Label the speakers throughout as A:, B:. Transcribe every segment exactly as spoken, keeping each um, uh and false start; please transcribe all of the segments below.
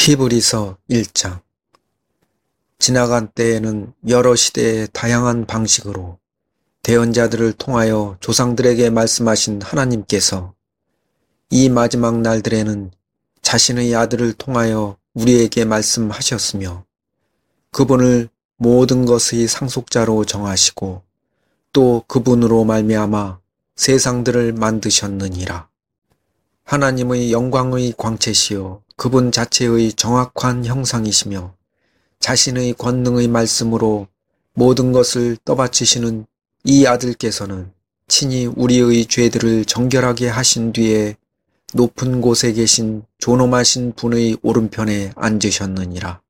A: 히브리서 일 장. 지나간 때에는 여러 시대의 다양한 방식으로 대언자들을 통하여 조상들에게 말씀하신 하나님께서 이 마지막 날들에는 자신의 아들을 통하여 우리에게 말씀하셨으며 그분을 모든 것의 상속자로 정하시고 또 그분으로 말미암아 세상들을 만드셨느니라. 하나님의 영광의 광채시요 그분 자체의 정확한 형상이시며 자신의 권능의 말씀으로 모든 것을 떠받치시는 이 아들께서는 친히 우리의 죄들을 정결하게 하신 뒤에 높은 곳에 계신 존엄하신 분의 오른편에 앉으셨느니라.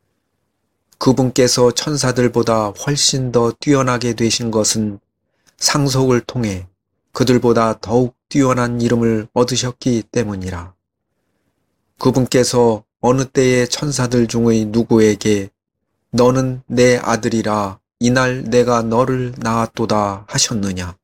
A: 그분께서 천사들보다 훨씬 더 뛰어나게 되신 것은 상속을 통해 그들보다 더욱 뛰어난 이름을 얻으셨기 때문이라. 그분께서 어느 때에 천사들 중의 누구에게 너는 내 아들이라 이날 내가 너를 낳았도다 하셨느냐.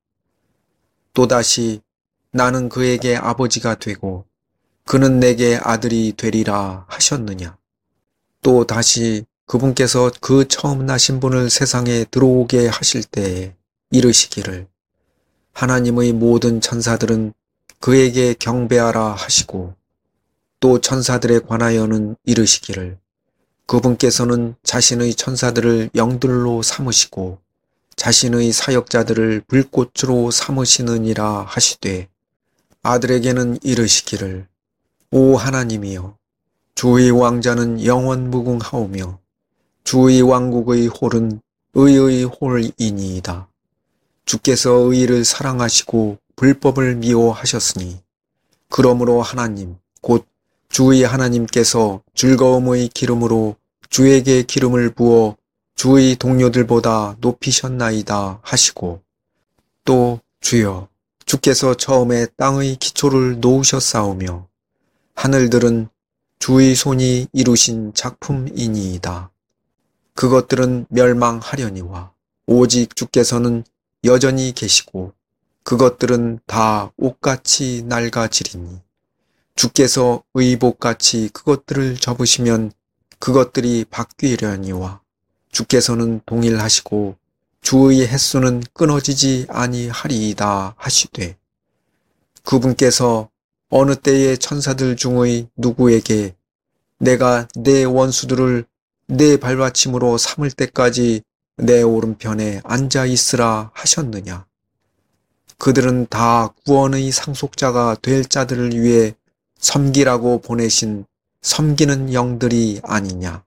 A: 또다시 나는 그에게 아버지가 되고 그는 내게 아들이 되리라 하셨느냐. 또 다시 그분께서 그 처음 나신 분을 세상에 들어오게 하실 때에 이르시기를 하나님의 모든 천사들은 그에게 경배하라 하시고 또 천사들에 관하여는 이르시기를 그분께서는 자신의 천사들을 영들로 삼으시고 자신의 사역자들을 불꽃으로 삼으시느니라 하시되 아들에게는 이르시기를 오 하나님이여 주의 왕자는 영원 무궁하오며 주의 왕국의 홀은 의의 홀이니이다. 주께서 의를 사랑하시고 불법을 미워하셨으니 그러므로 하나님 곧 주의 하나님께서 즐거움의 기름으로 주에게 기름을 부어 주의 동료들보다 높이셨나이다 하시고 또 주여 주께서 처음에 땅의 기초를 놓으셨사오며 하늘들은 주의 손이 이루신 작품이니이다. 그것들은 멸망하려니와 오직 주께서는 여전히 계시고 그것들은 다 옷같이 낡아지리니 주께서 의복같이 그것들을 접으시면 그것들이 바뀌려니와 주께서는 동일하시고 주의 햇수는 끊어지지 아니하리이다 하시되 그분께서 어느 때의 천사들 중의 누구에게 내가 내 원수들을 내 발받침으로 삼을 때까지 내 오른편에 앉아 있으라 하셨느냐. 그들은 다 구원의 상속자가 될 자들을 위해 섬기라고 보내신 섬기는 영들이 아니냐.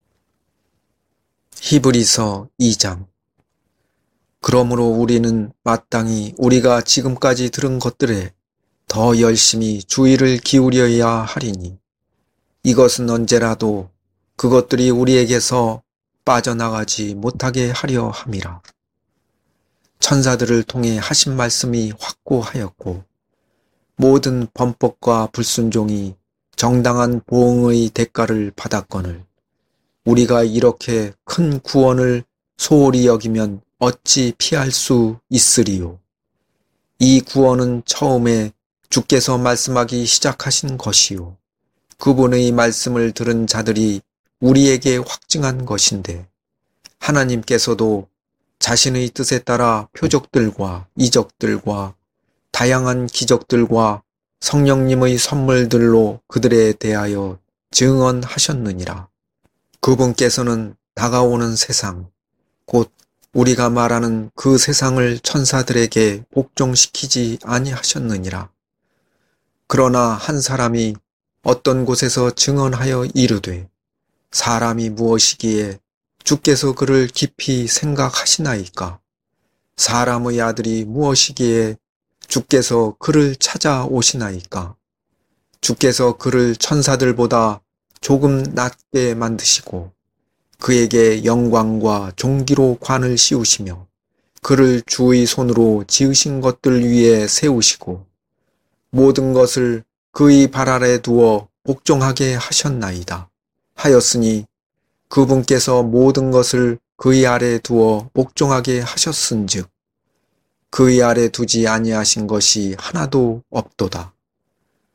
A: 히브리서 이 장. 그러므로 우리는 마땅히 우리가 지금까지 들은 것들에 더 열심히 주의를 기울여야 하리니 이것은 언제라도 그것들이 우리에게서 빠져나가지 못하게 하려 함이라. 천사들을 통해 하신 말씀이 확고하였고 모든 범법과 불순종이 정당한 보응의 대가를 받았거늘 우리가 이렇게 큰 구원을 소홀히 여기면 어찌 피할 수 있으리요. 이 구원은 처음에 주께서 말씀하기 시작하신 것이요 그분의 말씀을 들은 자들이 우리에게 확증한 것인데 하나님께서도 자신의 뜻에 따라 표적들과 이적들과 다양한 기적들과 성령님의 선물들로 그들에 대하여 증언하셨느니라. 그분께서는 다가오는 세상, 곧 우리가 말하는 그 세상을 천사들에게 복종시키지 아니하셨느니라. 그러나 한 사람이 어떤 곳에서 증언하여 이르되 사람이 무엇이기에 주께서 그를 깊이 생각하시나이까? 사람의 아들이 무엇이기에 주께서 그를 찾아오시나이까? 주께서 그를 천사들보다 조금 낮게 만드시고 그에게 영광과 존귀로 관을 씌우시며 그를 주의 손으로 지으신 것들 위에 세우시고 모든 것을 그의 발 아래 두어 복종하게 하셨나이다. 하였으니 그분께서 모든 것을 그의 아래 두어 복종하게 하셨은즉 그의 아래 두지 아니하신 것이 하나도 없도다.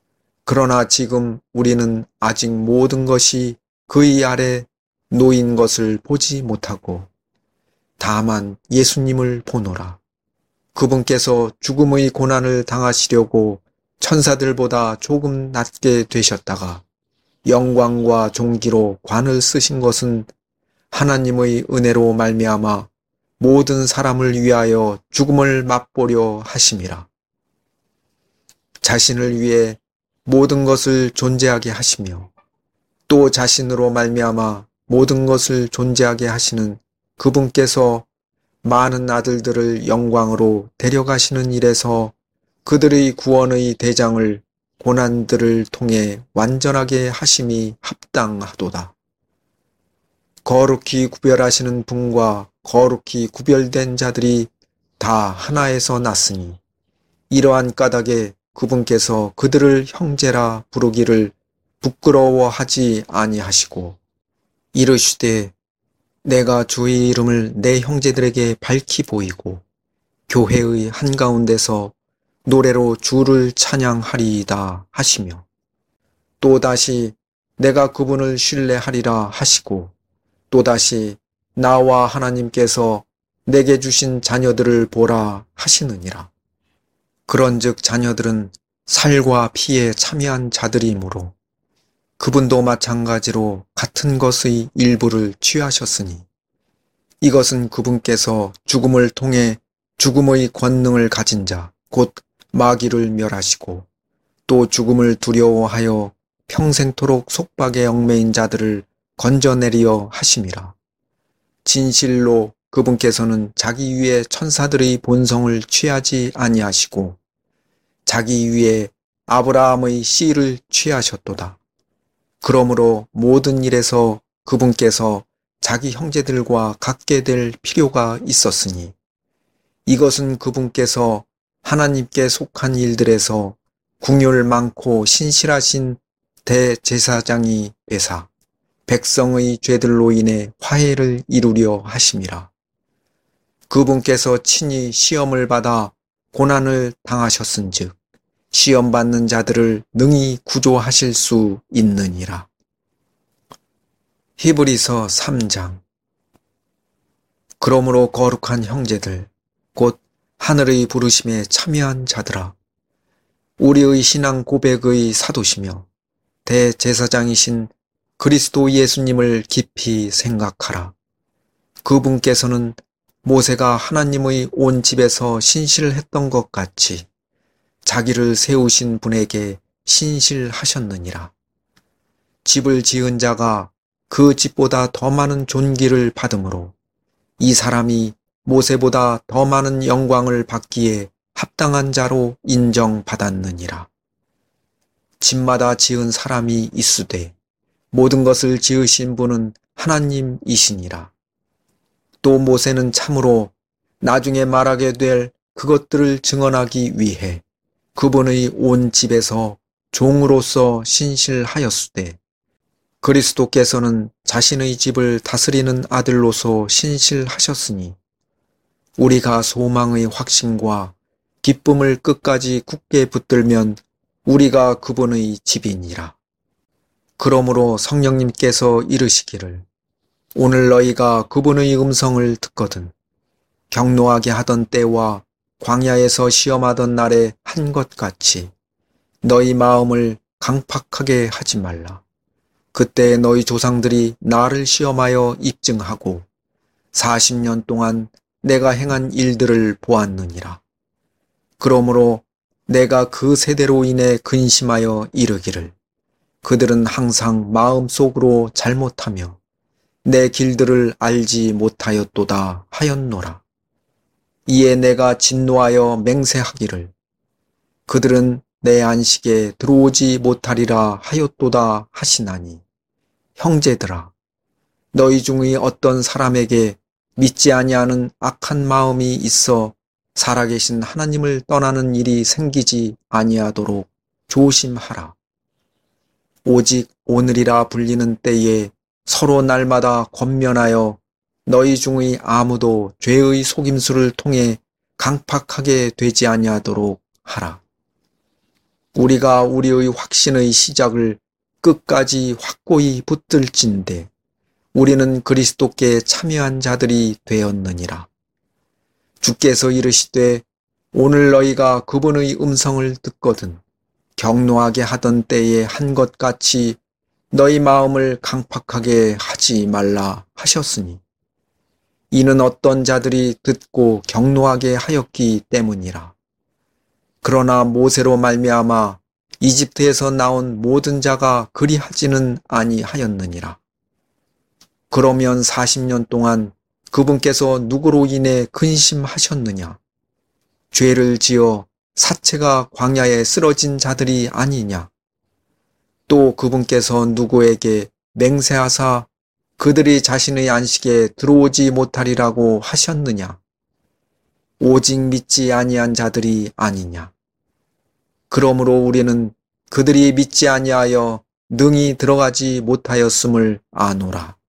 A: 그러나 지금 우리는 아직 모든 것이 그의 아래 놓인 것을 보지 못하고 다만 예수님을 보노라. 그분께서 죽음의 고난을 당하시려고 천사들보다 조금 낮게 되셨다가 영광과 존귀로 관을 쓰신 것은 하나님의 은혜로 말미암아 모든 사람을 위하여 죽음을 맛보려 하심이라. 자신을 위해 모든 것을 존재하게 하시며 또 자신으로 말미암아 모든 것을 존재하게 하시는 그분께서 많은 아들들을 영광으로 데려가시는 일에서 그들의 구원의 대장을 고난들을 통해 완전하게 하심이 합당하도다. 거룩히 구별하시는 분과 거룩히 구별된 자들이 다 하나에서 났으니 이러한 까닭에 그분께서 그들을 형제라 부르기를 부끄러워하지 아니하시고 이르시되 내가 주의 이름을 내 형제들에게 밝히 보이고 교회의 한가운데서 노래로 주를 찬양하리이다 하시며 또다시 내가 그분을 신뢰하리라 하시고 또다시 나와 하나님께서 내게 주신 자녀들을 보라 하시느니라. 그런즉 자녀들은 살과 피에 참여한 자들이므로 그분도 마찬가지로 같은 것의 일부를 취하셨으니 이것은 그분께서 죽음을 통해 죽음의 권능을 가진 자, 곧 마귀를 멸하시고 또 죽음을 두려워하여 평생토록 속박에 얽매인 자들을 건져내리어 하심이라. 진실로 그분께서는 자기 위에 천사들의 본성을 취하지 아니하시고 자기 위에 아브라함의 씨를 취하셨도다. 그러므로 모든 일에서 그분께서 자기 형제들과 같게 될 필요가 있었으니 이것은 그분께서 하나님께 속한 일들에서 궁율 많고 신실하신 대제사장이 되사 백성의 죄들로 인해 화해를 이루려 하심이라. 그분께서 친히 시험을 받아 고난을 당하셨은즉 시험받는 자들을 능히 구조하실 수 있느니라. 히브리서 삼 장. 그러므로 거룩한 형제들, 곧 하늘의 부르심에 참여한 자들아, 우리의 신앙 고백의 사도시며 대제사장이신 그리스도 예수님을 깊이 생각하라. 그분께서는 모세가 하나님의 온 집에서 신실했던 것 같이 자기를 세우신 분에게 신실하셨느니라. 집을 지은 자가 그 집보다 더 많은 존귀를 받으므로 이 사람이 모세보다 더 많은 영광을 받기에 합당한 자로 인정받았느니라. 집마다 지은 사람이 있으되 모든 것을 지으신 분은 하나님이시니라. 또 모세는 참으로 나중에 말하게 될 그것들을 증언하기 위해 그분의 온 집에서 종으로서 신실하였으되 그리스도께서는 자신의 집을 다스리는 아들로서 신실하셨으니 우리가 소망의 확신과 기쁨을 끝까지 굳게 붙들면 우리가 그분의 집이니라. 그러므로 성령님께서 이르시기를 오늘 너희가 그분의 음성을 듣거든 경노하게 하던 때와 광야에서 시험하던 날에 한 것 같이 너희 마음을 강팍하게 하지 말라. 그때 너희 조상들이 나를 시험하여 입증하고 사십 년 동안 내가 행한 일들을 보았느니라. 그러므로 내가 그 세대로 인해 근심하여 이르기를 그들은 항상 마음속으로 잘못하며 내 길들을 알지 못하였도다 하였노라. 이에 내가 진노하여 맹세하기를 그들은 내 안식에 들어오지 못하리라 하였도다 하시나니 형제들아 너희 중의 어떤 사람에게 믿지 아니하는 악한 마음이 있어 살아계신 하나님을 떠나는 일이 생기지 아니하도록 조심하라. 오직 오늘이라 불리는 때에 서로 날마다 권면하여 너희 중의 아무도 죄의 속임수를 통해 강팍하게 되지 아니하도록 하라. 우리가 우리의 확신의 시작을 끝까지 확고히 붙들진대 우리는 그리스도께 참여한 자들이 되었느니라. 주께서 이르시되 오늘 너희가 그분의 음성을 듣거든 경노하게 하던 때에 한 것 같이 너희 마음을 강팍하게 하지 말라 하셨으니 이는 어떤 자들이 듣고 경노하게 하였기 때문이라. 그러나 모세로 말미암아 이집트에서 나온 모든 자가 그리하지는 아니하였느니라. 그러면 사십 년 동안 그분께서 누구로 인해 근심하셨느냐? 죄를 지어 사체가 광야에 쓰러진 자들이 아니냐? 또 그분께서 누구에게 맹세하사 그들이 자신의 안식에 들어오지 못하리라고 하셨느냐? 오직 믿지 아니한 자들이 아니냐? 그러므로 우리는 그들이 믿지 아니하여 능히 들어가지 못하였음을 아노라.